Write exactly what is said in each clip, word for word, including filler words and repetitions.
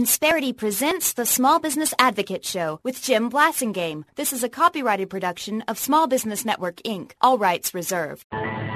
Insperity presents the Small Business Advocate Show with Jim Blasingame. This is a copyrighted production of Small Business Network, Incorporated. All rights reserved.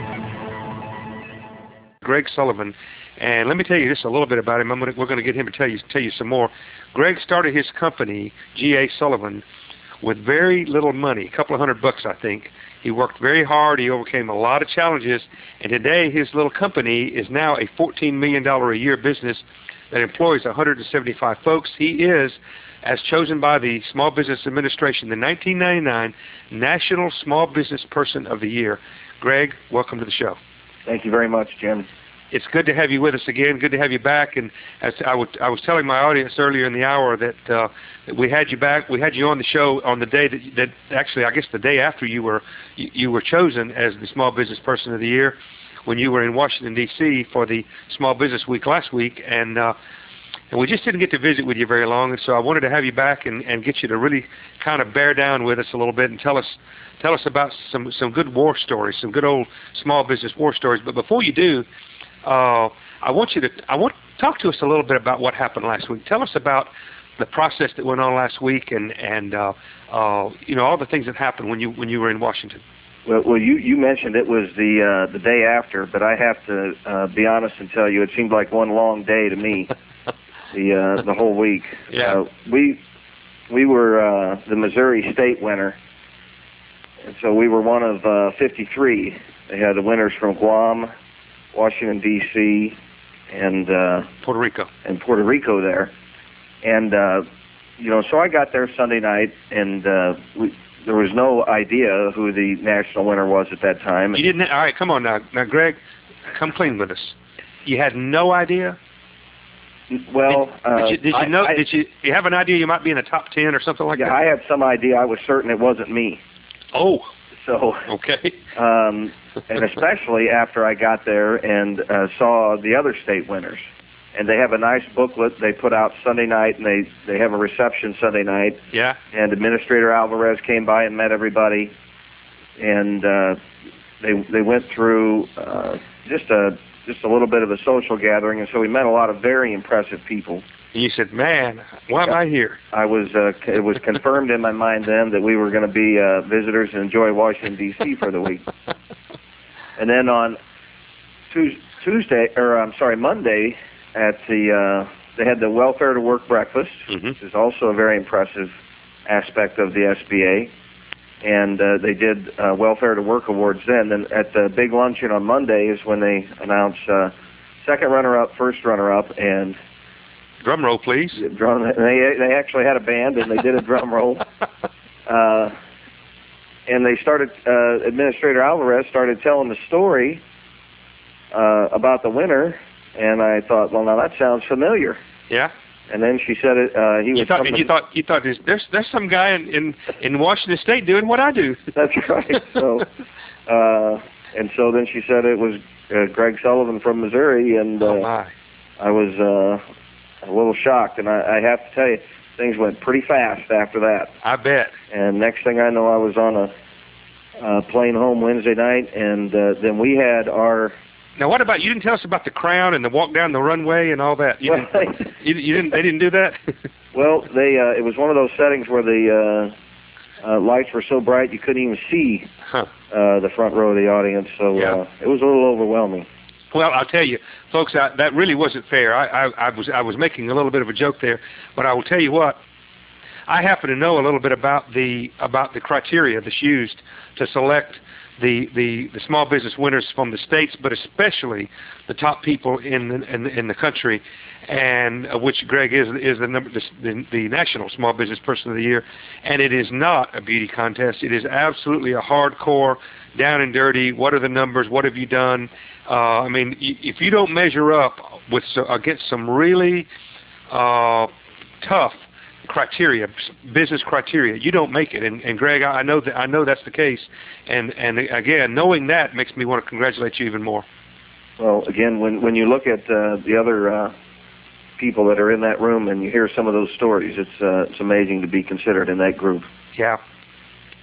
Greg Sullivan, and let me tell you just a little bit about him. I'm gonna, we're going to get him to tell you tell you some more. Greg started his company, G A Sullivan, with very little money, a couple of hundred bucks, I think. He worked very hard. He overcame a lot of challenges, and today his little company is now a fourteen million dollars a year business that employs one hundred seventy-five folks. He is, as chosen by the Small Business Administration, the nineteen ninety-nine National Small Business Person of the Year. Greg, welcome to the show. Thank you very much, Jim. It's good to have you with us again. Good to have you back. And as I, would, I was telling my audience earlier in the hour that, uh, that we had you back. We had you on the show on the day that, that actually, I guess, the day after you were you, you were chosen as the Small Business Person of the Year, when you were in Washington, D C for the Small Business Week last week, and uh, and we just didn't get to visit with you very long, and so I wanted to have you back and, and get you to really kind of bear down with us a little bit and tell us tell us about some some good war stories, some good old small business war stories. But before you do, uh, I want you to I want talk to us a little bit about what happened last week. Tell us about the process that went on last week, and and uh, uh, you know, all the things that happened when you when you were in Washington. Well, well, you, you mentioned it was the uh, the day after, but I have to uh, be honest and tell you it seemed like one long day to me. the uh, the whole week. Yeah. Uh, we we were uh, the Missouri State winner, and so we were one of uh, fifty-three. They had the winners from Guam, Washington D C, and uh, Puerto Rico, and Puerto Rico there, and uh, you know, so I got there Sunday night, and uh, we. There was no idea who the national winner was at that time. You didn't? All right, come on now. Now, Greg, come clean with us. You had no idea? Well, did, uh, did you, did you I, know? I, did you, you have an idea you might be in the top ten or something like yeah, that? I had some idea. I was certain it wasn't me. Oh. So. Okay. um, and especially after I got there and uh, saw the other state winners. And they have a nice booklet they put out Sunday night, and they, they have a reception Sunday night. Yeah. And Administrator Alvarez came by and met everybody, and uh, they they went through uh, just a just a little bit of a social gathering, and so we met a lot of very impressive people. And you said, "Man, why am yeah. I here?" I was uh, it was confirmed in my mind then that we were going to be uh, visitors and enjoy Washington D C for the week. And then on Tuesday, or I'm sorry, Monday. At the, uh, they had the Welfare to Work breakfast, mm-hmm. which is also a very impressive aspect of the S B A. And uh, they did uh, Welfare to Work awards then. And at the big luncheon on Monday is when they announced uh, second runner-up, first runner-up, and drum roll, please. Drum. They they actually had a band and they did a drum roll. Uh, and they started. Uh, Administrator Alvarez started telling the story uh, about the winner. And I thought, well, now that sounds familiar. Yeah. And then she said it. Uh, he you was. Thought, and you thought you thought there's there's, there's some guy in, in, in Washington State doing what I do. That's right. So, uh, and so then she said it was uh, Greg Sullivan from Missouri, and uh, oh my. I was uh, a little shocked. And I, I have to tell you, things went pretty fast after that. I bet. And next thing I know, I was on a uh, plane home Wednesday night, and uh, then we had our. Now, what about, you didn't tell us about the crown and the walk down the runway and all that. You, well, didn't, you, you didn't. They didn't do that. Well, they. Uh, it was one of those settings where the uh, uh, lights were so bright you couldn't even see huh. uh, the front row of the audience. So yeah. uh, it was a little overwhelming. Well, I'll tell you, folks, I, that really wasn't fair. I, I, I was I was making a little bit of a joke there, but I will tell you what. I happen to know a little bit about the about the criteria that's used to select the, the, the small business winners from the states, but especially the top people in the, in the, in the country, and uh, which Greg is is the, number, the the National Small Business Person of the Year, and it is not a beauty contest. It is absolutely a hardcore, down and dirty. What are the numbers? What have you done? Uh, I mean, if you don't measure up with so, against some really uh, tough criteria, business criteria, you don't make it. And, and Greg, I know that I know that's the case. And and again, knowing that makes me want to congratulate you even more. Well, again, when when you look at uh, the other uh, people that are in that room and you hear some of those stories, it's uh, it's amazing to be considered in that group. Yeah.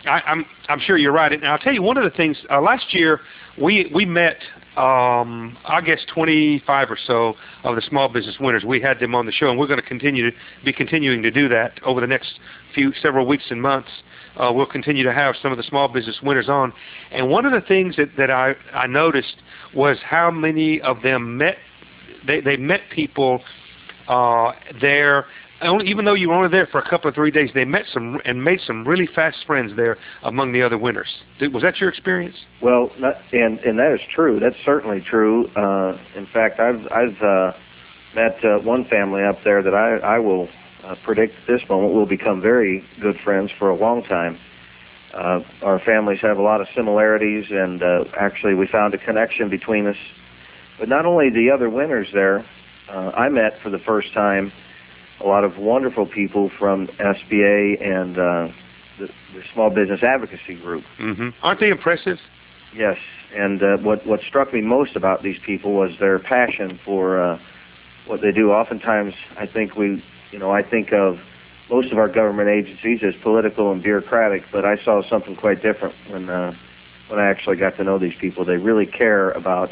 I, I'm I'm sure you're right. And I'll tell you one of the things. Uh, last year we we met, um, I guess, twenty-five or so of the small business winners. We had them on the show, and we're going to continue to be continuing to do that over the next few several weeks and months. Uh, we'll continue to have some of the small business winners on. And one of the things that, that I, I noticed was how many of them met. They they met people uh, there. Only, even though you were only there for a couple of three days, they met some and made some really fast friends there among the other winners. Did, was that your experience? Well, not, and and that is true. That's certainly true. Uh, in fact, I've I've uh, met uh, one family up there that I I will uh, predict at this moment will become very good friends for a long time. Uh, our families have a lot of similarities, and uh, actually we found a connection between us. But not only the other winners there, uh, I met for the first time a lot of wonderful people from S B A and uh, the, the Small Business Advocacy Group. Mm-hmm. Aren't they impressive? Yes, and uh, what what struck me most about these people was their passion for uh, what they do. Oftentimes, I think we, you know, I think of most of our government agencies as political and bureaucratic, but I saw something quite different when uh, when I actually got to know these people. They really care about,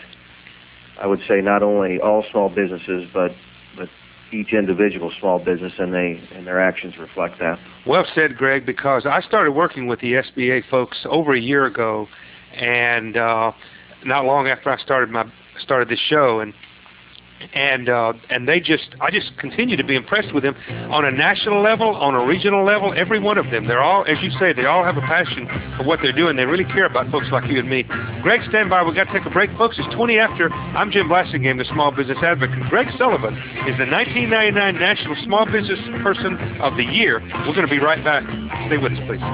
I would say, not only all small businesses, but but each individual small business, and they and their actions reflect that. Well said, Greg, because I started working with the S B A folks over a year ago, and uh, not long after I started my started this show, and and uh, and they just I just continue to be impressed with them on a national level, on a regional level. Every one of them, they're all, as you say, they all have a passion for what they're doing. They really care about folks like you and me. Greg, stand by. We've got to take a break, folks. It's twenty after. I'm Jim Blassingame, the Small Business Advocate. Greg Sullivan is the nineteen ninety-nine National Small Business Person of the Year. We're going to be right back. Stay with us, please.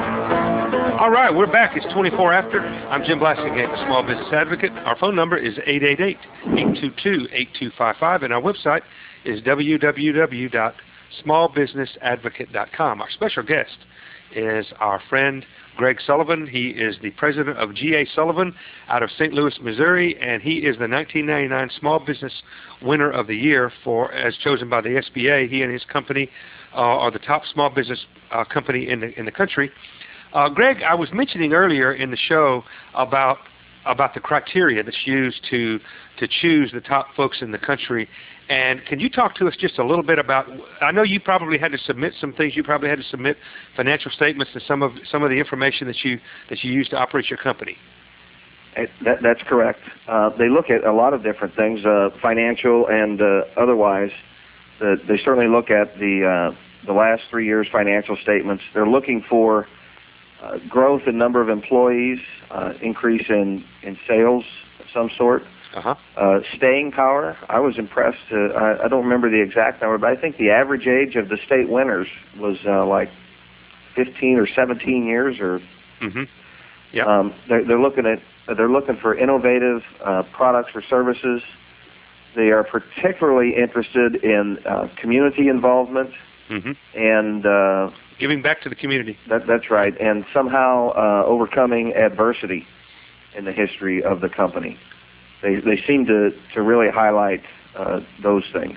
All right, we're back. It's twenty-four after. I'm Jim Blassingame, the Small Business Advocate. Our phone number is eight eight eight, eight two two, eight two five five, and our website is w w w dot small business advocate dot com. Our special guest is our friend Greg Sullivan. He is the president of G A Sullivan out of Saint Louis, Missouri, and he is the nineteen ninety-nine Small Business Winner of the Year for, as chosen by the S B A. He and his company uh, are the top small business uh, company in the in the country. Uh, Greg, I was mentioning earlier in the show about about the criteria that's used to to choose the top folks in the country. And can you talk to us just a little bit about, I know you probably had to submit some things, you probably had to submit financial statements and some of some of the information that you that you use to operate your company. That, that's correct. Uh, they look at a lot of different things, uh, financial and uh, otherwise. The, they certainly look at the uh, the last three years' financial statements. They're looking for uh, growth in number of employees, uh, increase in, in sales of some sort. Uh-huh. Uh, staying power. I was impressed. Uh, I, I don't remember the exact number, but I think the average age of the state winners was uh, like fifteen or seventeen years. Or mm-hmm. Yeah. Um, they're, they're looking at they're looking for innovative uh, products or services. They are particularly interested in uh, community involvement mm-hmm. and uh, giving back to the community. That, that's right, and somehow uh, overcoming adversity in the history of the company. They they seem to, to really highlight uh, those things,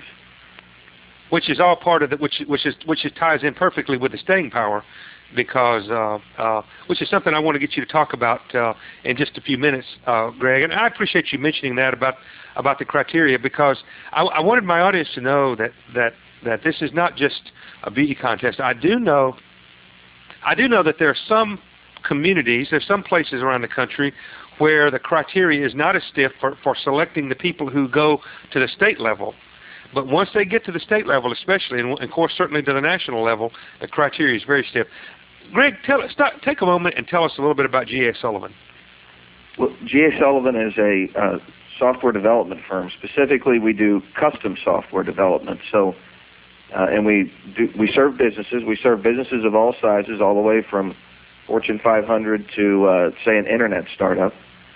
which is all part of the which which is which is ties in perfectly with the staying power, because uh, uh, which is something I want to get you to talk about uh, in just a few minutes, uh, Greg. And I appreciate you mentioning that about about the criteria, because I, I wanted my audience to know that that that this is not just a beauty contest. I do know I do know that there are some communities, there's some places around the country where the criteria is not as stiff for, for selecting the people who go to the state level. But once they get to the state level, especially, and of course certainly to the national level, the criteria is very stiff. Greg, tell us, start, take a moment and tell us a little bit about G A Sullivan. Well, G A Sullivan is a uh, software development firm. Specifically, we do custom software development. So, uh, and we do, we serve businesses. We serve businesses of all sizes, all the way from Fortune five hundred to, uh, say, an internet startup.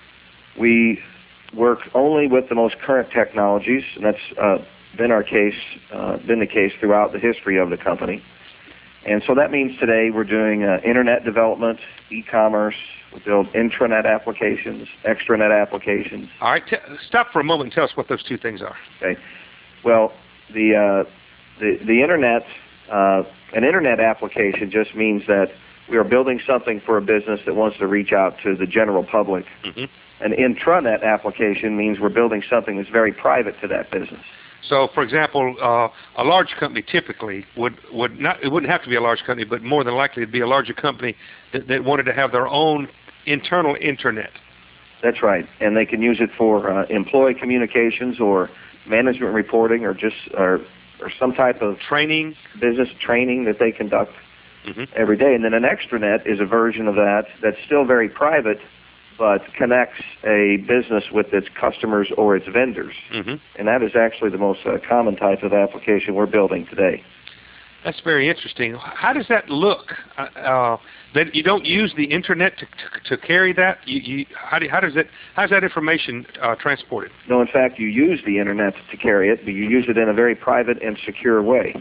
We work only with the most current technologies, and that's uh, been our case, uh, been the case throughout the history of the company. And so that means today we're doing uh, internet development, e-commerce. We build intranet applications, extranet applications. All right, t- stop for a moment and tell us what those two things are. Okay. Well, the uh, the the internet, uh, an internet application just means that we are building something for a business that wants to reach out to the general public. Mm-hmm. An intranet application means we're building something that's very private to that business. So, for example, uh, a large company typically would, would not, it wouldn't have to be a large company, but more than likely it'd be a larger company that, that wanted to have their own internal intranet. That's right, and they can use it for uh, employee communications or management reporting or just or, or some type of training, business training that they conduct mm-hmm. every day. And then an extranet is a version of that that's still very private, but connects a business with its customers or its vendors. Mm-hmm. And that is actually the most uh, common type of application we're building today. That's very interesting. How does that look? Uh, uh, that you don't use the internet to, to, to carry that? You, you, how, do, how does it? How's that information uh, transported? No, in fact, you use the internet to carry it, but you use it in a very private and secure way.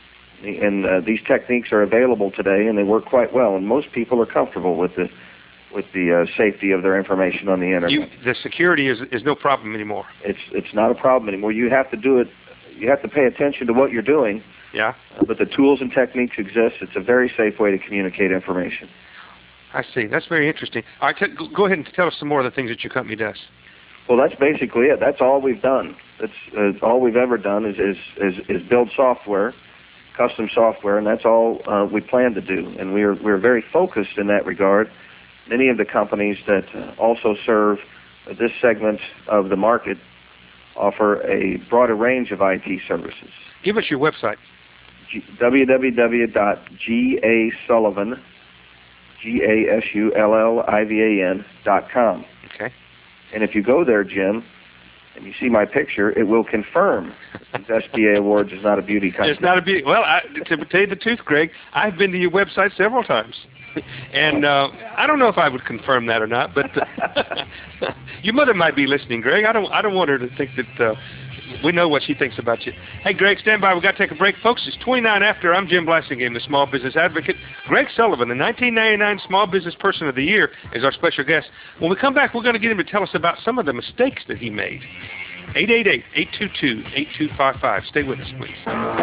And uh, these techniques are available today, and they work quite well. And most people are comfortable with the with the uh, safety of their information on the internet. You, the security is is no problem anymore. It's it's not a problem anymore. You have to do it. You have to pay attention to what you're doing. Yeah. Uh, but the tools and techniques exist. It's a very safe way to communicate information. I see. That's very interesting. All right, t- go ahead and tell us some more of the things that your company does. Well, that's basically it. That's all we've done. That's uh, all we've ever done is, is is is build software, custom software, and that's all uh, we plan to do. And we're we're very focused in that regard. Many of the companies that uh, also serve uh, this segment of the market offer a broader range of I T services. Give us your website. w w w dot g a sullivan, G A S U L L I V A N dot com. Okay. And if you go there, Jim, and you see my picture, it will confirm that S B A Awards is not a beauty contest. It's not a beauty. Well, I, to tell you the truth, Greg, I've been to your website several times. And uh, I don't know if I would confirm that or not, but uh, your mother might be listening, Greg. I don't I don't want her to think that uh, we know what she thinks about you. Hey, Greg, stand by. We've got to take a break. Folks, it's twenty-nine after. I'm Jim Blasingame, the Small Business Advocate. Greg Sullivan, the nineteen ninety-nine Small Business Person of the Year, is our special guest. When we come back, we're going to get him to tell us about some of the mistakes that he made. eight eight eight, eight two two, eight two five five. Stay with us, please.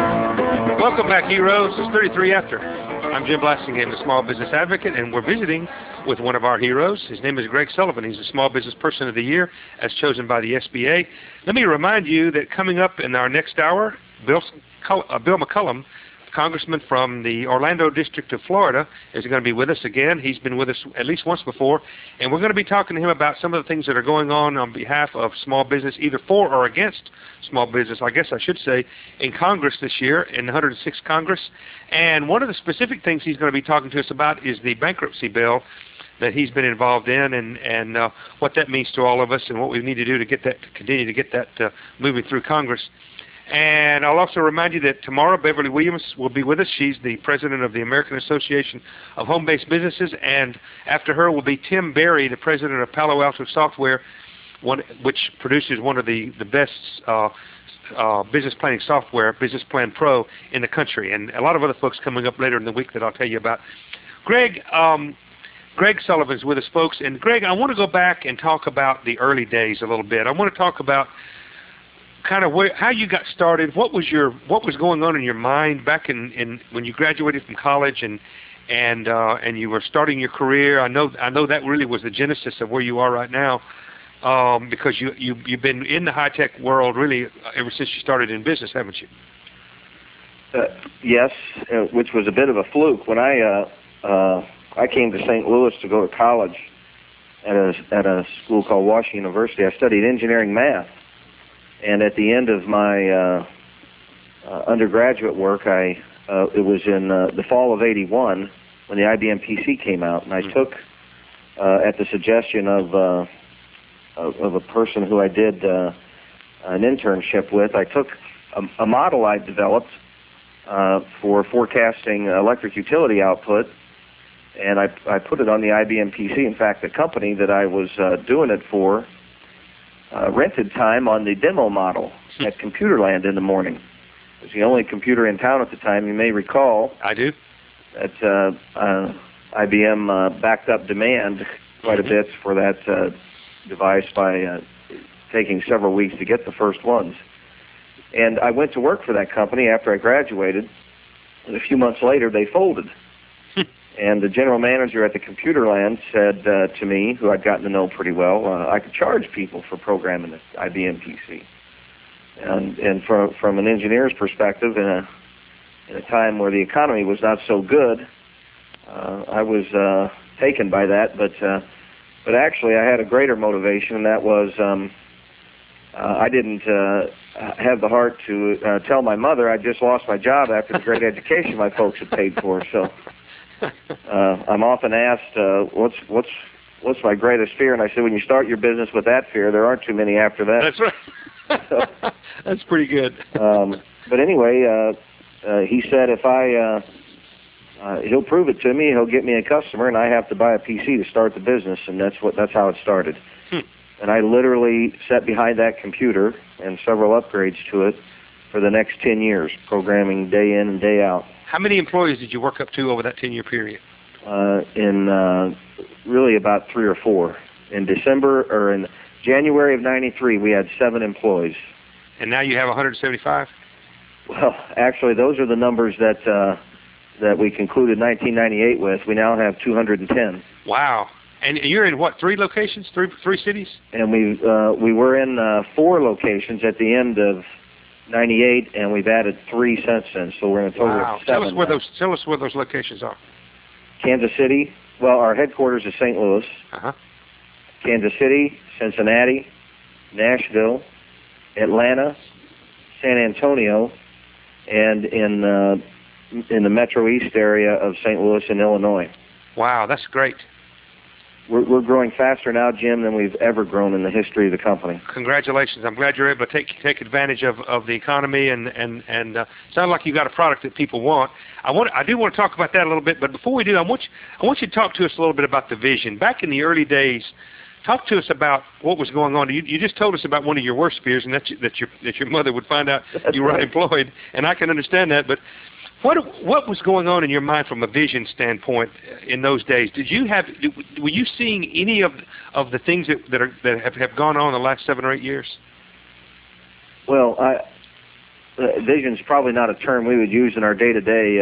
Welcome back, heroes. It's thirty-three after. I'm Jim Blasingame, the Small Business Advocate, and we're visiting with one of our heroes. His name is Greg Sullivan. He's the Small Business Person of the Year as chosen by the S B A. Let me remind you that coming up in our next hour, Bill, uh, Bill McCullum, Congressman from the Orlando District of Florida, is going to be with us again. He's been with us at least once before, and we're going to be talking to him about some of the things that are going on on behalf of small business, either for or against small business, I guess I should say, in Congress this year, in the one hundred sixth Congress. And one of the specific things he's going to be talking to us about is the bankruptcy bill that he's been involved in, and, and uh, what that means to all of us and what we need to do to get that, to continue to get that uh, moving through Congress. And I'll also remind you that tomorrow Beverly Williams will be with us. She's the president of the American Association of Home-Based Businesses, and after her will be Tim Berry, the president of Palo Alto Software, one, which produces one of the, the best uh, uh, business planning software, Business Plan Pro, in the country, and a lot of other folks coming up later in the week that I'll tell you about. Greg, um, Greg Sullivan's with us, folks, and Greg, I want to go back and talk about the early days a little bit. I want to talk about kind of where, how you got started. What was your what was going on in your mind back in, in when you graduated from college and and uh, and you were starting your career? I know I know that really was the genesis of where you are right now, um, because you you you've been in the high tech world really ever since you started in business, haven't you? Uh, yes, uh, which was a bit of a fluke. When I uh, uh, I came to Saint Louis to go to college at a at a school called Washington University, I studied engineering math. And at the end of my uh, uh, undergraduate work, I uh, it was in uh, the fall of eighty-one when the I B M P C came out, and I mm-hmm. took, uh, at the suggestion of, uh, of of a person who I did uh, an internship with, I took a, a model I developed uh, for forecasting electric utility output, and I I put it on the I B M P C. In fact, the company that I was uh, doing it for Uh, rented time on the demo model at Computerland in the morning. It was the only computer in town at the time. You may recall. I do. That uh, uh, I B M uh, backed up demand quite mm-hmm. a bit for that uh, device by uh, taking several weeks to get the first ones. And I went to work for that company after I graduated, and a few months later they folded. And the general manager at the Computerland said uh, to me, who I'd gotten to know pretty well, uh, I could charge people for programming the I B M P C. And and from from an engineer's perspective, in a in a time where the economy was not so good, uh, I was uh, taken by that. But uh, but actually, I had a greater motivation, and that was um, uh, I didn't uh, have the heart to uh, tell my mother I just lost my job after the great education my folks had paid for. So uh, I'm often asked, uh, "What's what's what's my greatest fear?" And I said, "When you start your business with that fear, there aren't too many after that." That's right. That's pretty good. um, but anyway, uh, uh, he said if I, uh, uh, he'll prove it to me, he'll get me a customer, and I have to buy a P C to start the business, and that's what that's how it started. Hmm. And I literally sat behind that computer and several upgrades to it for the next ten years, programming day in and day out. How many employees did you work up to over that ten-year period? Uh, in uh, really about three or four. In December or in January of ninety-three, we had seven employees. And now you have one hundred seventy-five? Well, actually, those are the numbers that uh, that we concluded nineteen ninety-eight with. We now have two hundred ten. Wow. And you're in, what, three locations, three three cities? And we uh, we were in uh, four locations at the end of ninety-eight, and we've added three since then. So we're in a total wow. of seven. Tell us where those, tell us where those locations are. Kansas City. Well, our headquarters is Saint Louis. Uh-huh. Kansas City, Cincinnati, Nashville, Atlanta, San Antonio, and in uh, in the Metro East area of Saint Louis in Illinois. Wow, that's great. We're, we're growing faster now, Jim, than we've ever grown in the history of the company. Congratulations. I'm glad you're able to take take advantage of, of the economy, and and and uh, sounds like you've got a product that people want. I want I do want to talk about that a little bit, but before we do, I want you, I want you to talk to us a little bit about the vision. Back in the early days, talk to us about what was going on. You, you just told us about one of your worst fears, and that's that your that your mother would find out That's you were right. unemployed, and I can understand that. But what what was going on in your mind from a vision standpoint in those days? Did you have were you seeing any of of the things that that, are, that have, have gone on in the last seven or eight years? Well, I, uh, vision's probably not a term we would use in our day to day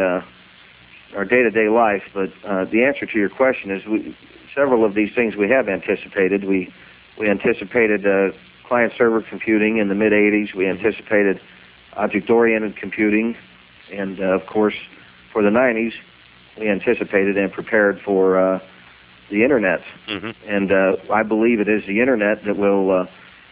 our day to day life, but uh, the answer to your question is we. Several of these things we have anticipated. We we anticipated uh, client-server computing in the mid eighties. We anticipated object-oriented computing. And, uh, of course, for the nineties, we anticipated and prepared for uh, the Internet. Mm-hmm. And uh, I believe it is the Internet that will uh,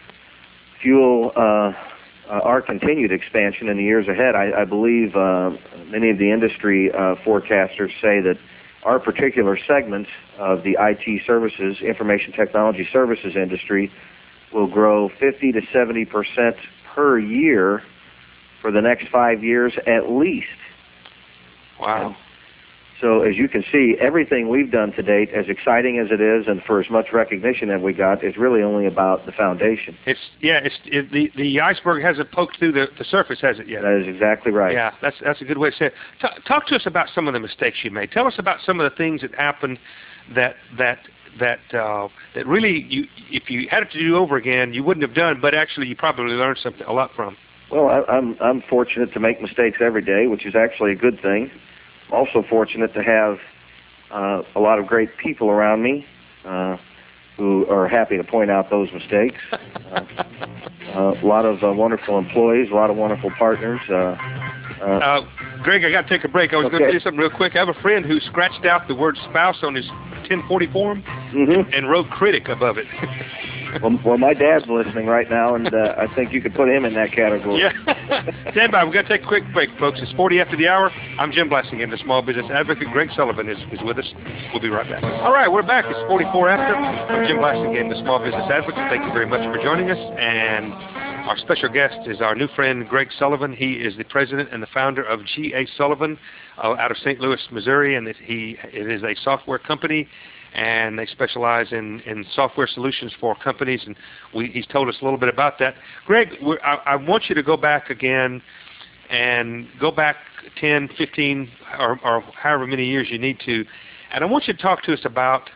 fuel uh, uh, our continued expansion in the years ahead. I, I believe uh, many of the industry uh, forecasters say that our particular segment of the I T services, information technology services industry, will grow fifty to seventy percent per year for the next five years at least. Wow. And so as you can see, everything we've done to date, as exciting as it is and for as much recognition that we got, is really only about the foundation. It's yeah, it's it, the the iceberg hasn't poked through the, the surface, has it yet? That is exactly right. Yeah, that's that's a good way to say it. T- talk to us about some of the mistakes you made. Tell us about some of the things that happened that that that uh, that really you if you had it to do over again, you wouldn't have done, but actually you probably learned something a lot from. Well, I, I'm I'm fortunate to make mistakes every day, which is actually a good thing. Also fortunate to have uh, a lot of great people around me uh, who are happy to point out those mistakes. Uh, uh, a lot of uh, wonderful employees, a lot of wonderful partners. Uh, uh, uh, Greg, I got to take a break. I was okay. going to say something real quick. I have a friend who scratched out the word spouse on his ten forty form mm-hmm. and wrote critic above it. well, well, my dad's listening right now, and uh, I think you could put him in that category. Yeah. Stand by. We've got to take a quick break, folks. It's forty after the hour. I'm Jim Blasingame, the small business advocate. Greg Sullivan is, is with us. We'll be right back. All right, we're back. It's forty-four after. I'm Jim Blasingame, the small business advocate. Thank you very much for joining us. And our special guest is our new friend, Greg Sullivan. He is the president and the founder of G A Sullivan uh, out of Saint Louis, Missouri, and it, he, it is a software company, and they specialize in, in software solutions for companies, and we, he's told us a little bit about that. Greg, we're, I, I want you to go back again and go back ten, fifteen, or, or however many years you need to, and I want you to talk to us about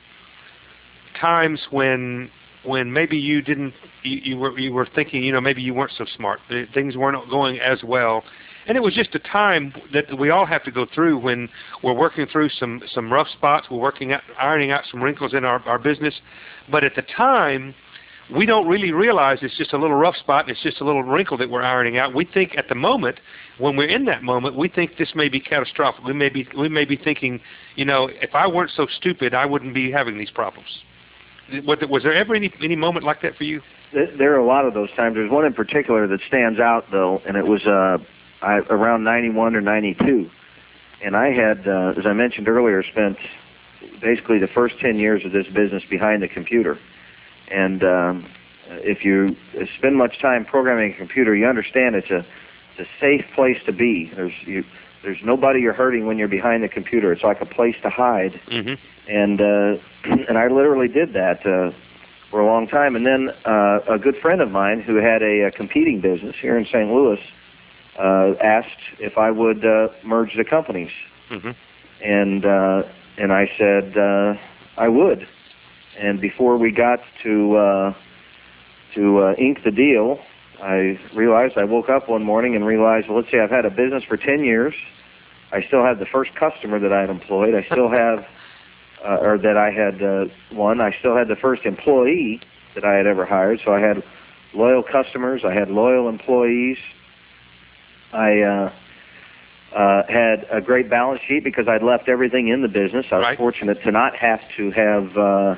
times when when maybe you didn't, you, you were you were thinking, you know, maybe you weren't so smart, things weren't going as well, and it was just a time that we all have to go through when we're working through some some rough spots. We're working out, ironing out some wrinkles in our, our business, but at the time, we don't really realize it's just a little rough spot and it's just a little wrinkle that we're ironing out. We think at the moment, when we're in that moment, we think this may be catastrophic. We may be we may be thinking, you know, if I weren't so stupid, I wouldn't be having these problems. Was, was there ever any any moment like that for you? There are a lot of those times. There's one in particular that stands out, though, and it was uh, I, around ninety-one or ninety-two. And I had, uh, as I mentioned earlier, spent basically the first ten years of this business behind the computer. And um, if you spend much time programming a computer, you understand it's a it's a safe place to be. There's you, there's nobody you're hurting when you're behind the computer. It's like a place to hide. Mm-hmm. And uh, and I literally did that uh, for a long time. And then uh, a good friend of mine who had a, a competing business here in Saint Louis uh, asked if I would uh, merge the companies. Mm-hmm. And uh, and I said uh, I would. And before we got to uh, to uh, ink the deal, I realized I woke up one morning and realized, well, let's see, I've had a business for ten years. I still have the first customer that I had employed. I still have, uh, or that I had uh, won. I still had the first employee that I had ever hired. So I had loyal customers. I had loyal employees. I uh, uh, had a great balance sheet because I'd left everything in the business. I was right. fortunate to not have to have uh,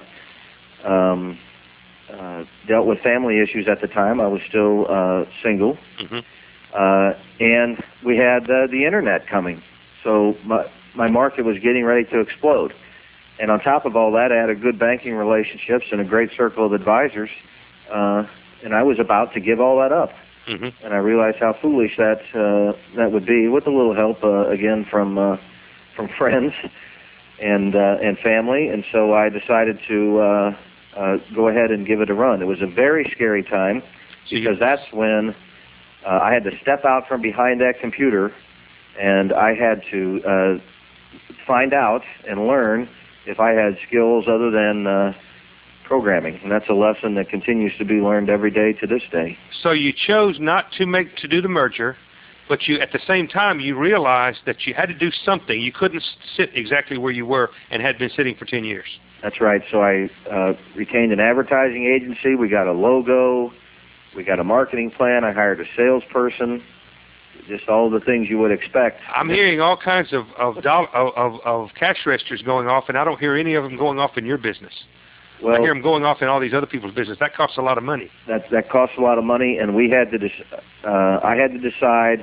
um, uh, dealt with family issues at the time. I was still uh, single. Mm-hmm. Uh, and we had uh, the internet coming. So my, my market was getting ready to explode. And on top of all that, I had a good banking relationships and a great circle of advisors. Uh, and I was about to give all that up. Mm-hmm. And I realized how foolish that uh, that would be, with a little help uh, again from uh, from friends and uh, and family. And so I decided to uh, uh, go ahead and give it a run. It was a very scary time because that's when uh, I had to step out from behind that computer, and I had to uh, find out and learn if I had skills other than uh, programming, and that's a lesson that continues to be learned every day to this day. So you chose not to make to do the merger, but you at the same time you realized that you had to do something. You couldn't sit exactly where you were and had been sitting for ten years. That's right. So I uh, retained an advertising agency. We got a logo. We got a marketing plan. I hired a salesperson. Just all the things you would expect. I'm hearing all kinds of of, dollar, of of cash registers going off, and I don't hear any of them going off in your business. Well, I hear them going off in all these other people's business. That costs a lot of money. That that costs a lot of money, and we had to. Dec- uh, I had to decide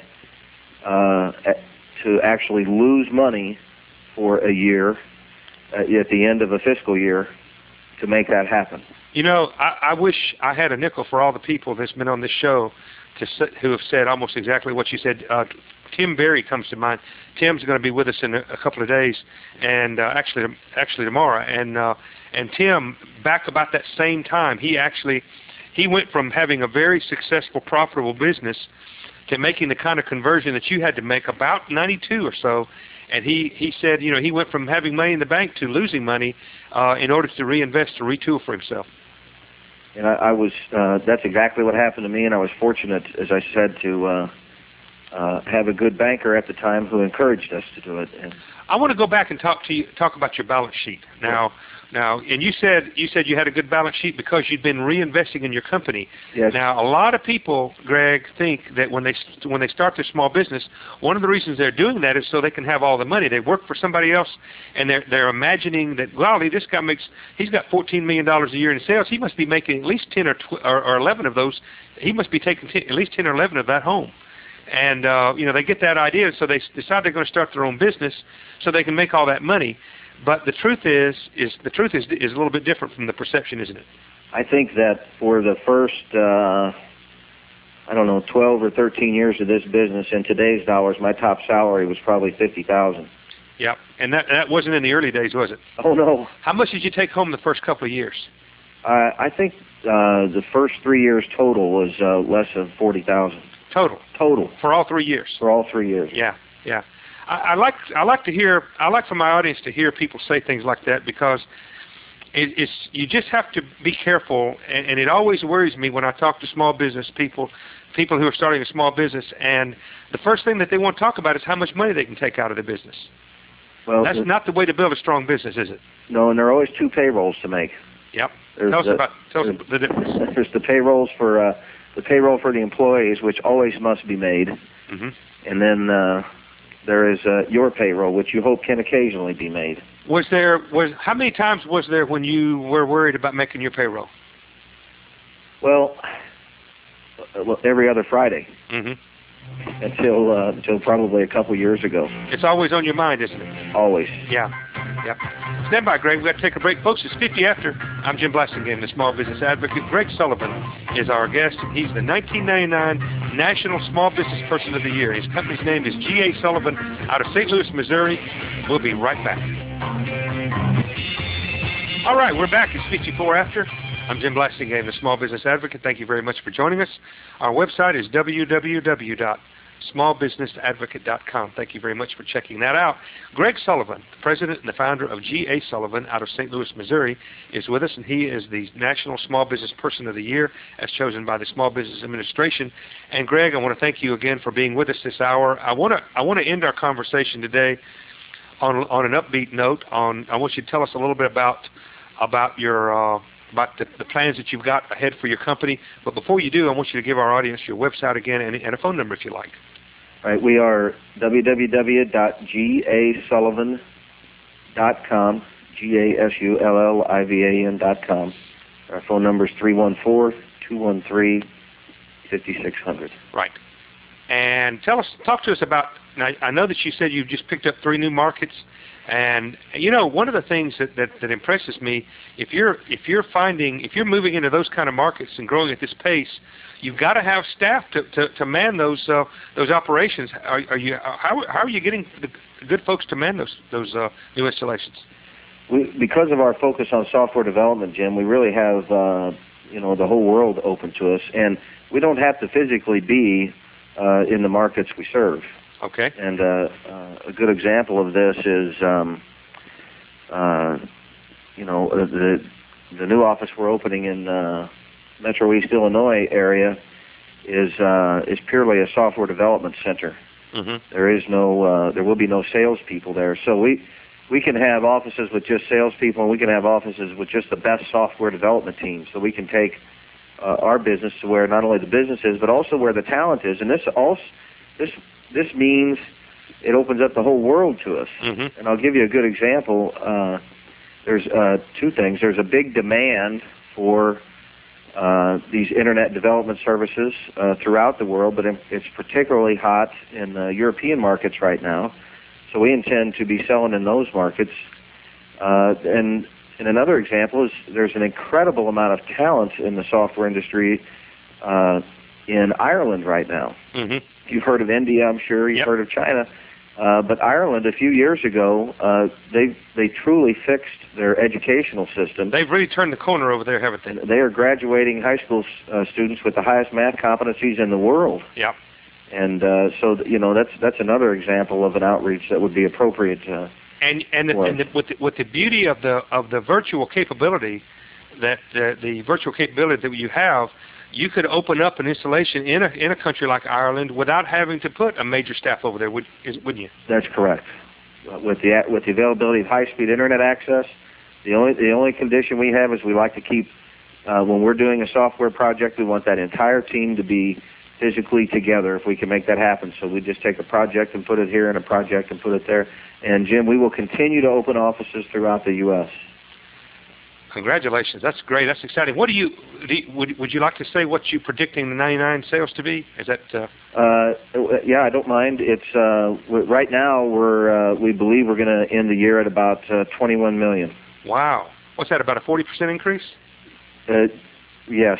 uh, to actually lose money for a year uh, at the end of a fiscal year to make that happen. You know, I, I wish I had a nickel for all the people that's been on this show to sit, who have said almost exactly what you said. Uh, Tim Berry comes to mind. Tim's going to be with us in a, a couple of days, and uh, actually, actually tomorrow. And uh, and Tim, back about that same time, he actually he went from having a very successful, profitable business to making the kind of conversion that you had to make about ninety-two or so. And he, he said, you know, he went from having money in the bank to losing money uh, in order to reinvest, to retool for himself. And I, I was, uh, that's exactly what happened to me, and I was fortunate, as I said, to uh, uh, have a good banker at the time who encouraged us to do it. And I want to go back and talk to you, talk about your balance sheet now. Now, and you said you said you had a good balance sheet because you'd been reinvesting in your company. Yes. Now, a lot of people, Greg, think that when they when they start their small business, one of the reasons they're doing that is so they can have all the money. They work for somebody else, and they're they're imagining that, well, this guy makes he's got fourteen million dollars a year in sales. He must be making at least ten or tw- or, or eleven of those. He must be taking ten, at least ten or eleven of that home. And uh, you know, they get that idea, so they decide they're going to start their own business so they can make all that money. But the truth is, is the truth is is a little bit different from the perception, isn't it? I think that for the first, uh, I don't know, twelve or thirteen years of this business, in today's dollars, my top salary was probably fifty thousand dollars. Yeah, and that that wasn't in the early days, was it? Oh, no. How much did you take home the first couple of years? Uh, I think uh, the first three years total was uh, less than forty thousand dollars. Total? Total. For all three years? For all three years. Yeah, yeah. I, I like I like to hear I like for my audience to hear people say things like that, because it, it's you just have to be careful, and, and it always worries me when I talk to small business people, people who are starting a small business, and the first thing that they want to talk about is how much money they can take out of the business. Well, that's not the way to build a strong business, is it? No, and there are always two payrolls to make. Yep. There's tell us the, about tell us the difference. There's the payrolls for uh, the payroll for the employees, which always must be made, mm-hmm. and then uh, there is uh, your payroll, which you hope can occasionally be made. Was there was how many times was there when you were worried about making your payroll? Well, every other Friday. Mm-hmm. Until uh, until probably a couple years ago. It's always on your mind, isn't it? Always. Yeah. Yep. Stand by, Greg. We've got to take a break. Folks, it's fifty after. I'm Jim Blasingame, the Small Business Advocate. Greg Sullivan is our guest. He's the nineteen ninety-nine National Small Business Person of the Year. His company's name is G A Sullivan out of Saint Louis, Missouri. We'll be right back. All right, we're back. It's fifty-four after. I'm Jim Blasingame, the Small Business Advocate. Thank you very much for joining us. Our website is w w w dot small business advocate dot com. Thank you very much for checking that out. Greg Sullivan, the president and the founder of G A Sullivan out of Saint Louis, Missouri, is with us, and he is the National Small Business Person of the Year as chosen by the Small Business Administration. And Greg, I want to thank you again for being with us this hour. I want to I want to end our conversation today on on an upbeat note. On I want you to tell us a little bit about about your uh, about the, the plans that you've got ahead for your company. But before you do, I want you to give our audience your website again and, and a phone number if you like. All right, we are w w w dot g a sullivan dot com, G A S U L L I V A N dot com. Our phone number is three one four, two one three, five six zero zero. Right. And tell us, talk to us about, now I know that you said you just picked up three new markets. And you know, one of the things that, that, that impresses me, if you're if you're finding if you're moving into those kind of markets and growing at this pace, you've got to have staff to, to, to man those uh, those operations. Are, are you how how are you getting the good folks to man those those uh, new installations? We, because of our focus on software development, Jim, we really have uh, you know the whole world open to us, and we don't have to physically be uh, in the markets we serve. Okay. And uh, uh, a good example of this is, um, uh, you know, the the new office we're opening in uh, Metro East Illinois area is uh, is purely a software development center. Mm-hmm. There is no, uh, there will be no salespeople there. So we we can have offices with just salespeople, and we can have offices with just the best software development team. So we can take uh, our business to where not only the business is, but also where the talent is. And this also this. This means it opens up the whole world to us. Mm-hmm. And I'll give you a good example. Uh, there's uh, two things. There's a big demand for uh, these internet development services uh, throughout the world, but it's particularly hot in the European markets right now. So we intend to be selling in those markets. Uh, and, and another example is there's an incredible amount of talent in the software industry uh, in Ireland right now. Mm-hmm. You've heard of India, I'm sure. You've yep. heard of China. Uh, but Ireland, a few years ago, uh, they they truly fixed their educational system. They've really turned the corner over there, haven't they? And they are graduating high school uh, students with the highest math competencies in the world. Yeah. And uh, so, you know, that's that's another example of an outreach that would be appropriate. Uh, and and, the, and the, with the, with the beauty of the of the virtual capability, that uh, the virtual capability that you have, you could open up an installation in a in a country like Ireland without having to put a major staff over there, would, is, wouldn't you? That's correct. Uh, with the with the availability of high-speed internet access, the only the only condition we have is we like to keep uh, when we're doing a software project, we want that entire team to be physically together if we can make that happen. So we just take a project and put it here, and a project and put it there. And Jim, we will continue to open offices throughout the U S Congratulations! That's great. That's exciting. What do you, do you would would you like to say what you're predicting the ninety-nine sales to be? Is that? Uh... Uh, yeah, I don't mind. It's uh, right now we're uh, we believe we're going to end the year at about uh, twenty-one million. Wow! What's that? About a forty percent increase? Uh, yes.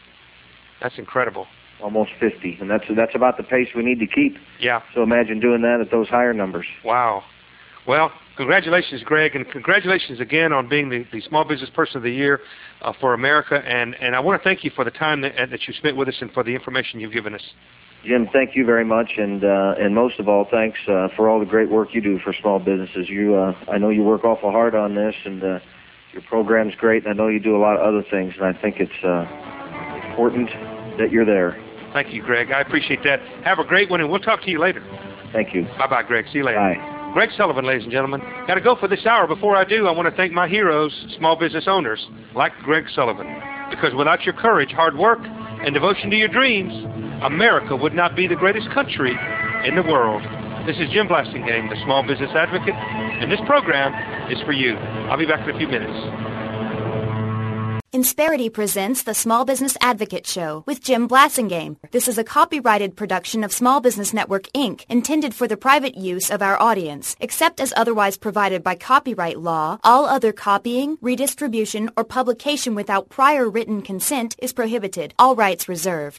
That's incredible. Almost fifty, and that's that's about the pace we need to keep. Yeah. So imagine doing that at those higher numbers. Wow. Well, congratulations, Greg, and congratulations again on being the, the Small Business Person of the Year uh, for America. And, and I want to thank you for the time that, that you spent with us and for the information you've given us. Jim, thank you very much, and uh, and most of all, thanks uh, for all the great work you do for small businesses. You, uh, I know you work awful hard on this, and uh, your program's great, and I know you do a lot of other things, and I think it's uh, important that you're there. Thank you, Greg. I appreciate that. Have a great one, and we'll talk to you later. Thank you. Bye-bye, Greg. See you later. Bye. Greg Sullivan, ladies and gentlemen. Got to go for this hour. Before I do, I want to thank my heroes, small business owners, like Greg Sullivan. Because without your courage, hard work, and devotion to your dreams, America would not be the greatest country in the world. This is Jim Blasingame, the Small Business Advocate, and this program is for you. I'll be back in a few minutes. Insperity presents the Small Business Advocate Show with Jim Blasingame. This is a copyrighted production of Small Business Network, Incorporated, intended for the private use of our audience. Except as otherwise provided by copyright law, all other copying, redistribution, or publication without prior written consent is prohibited. All rights reserved.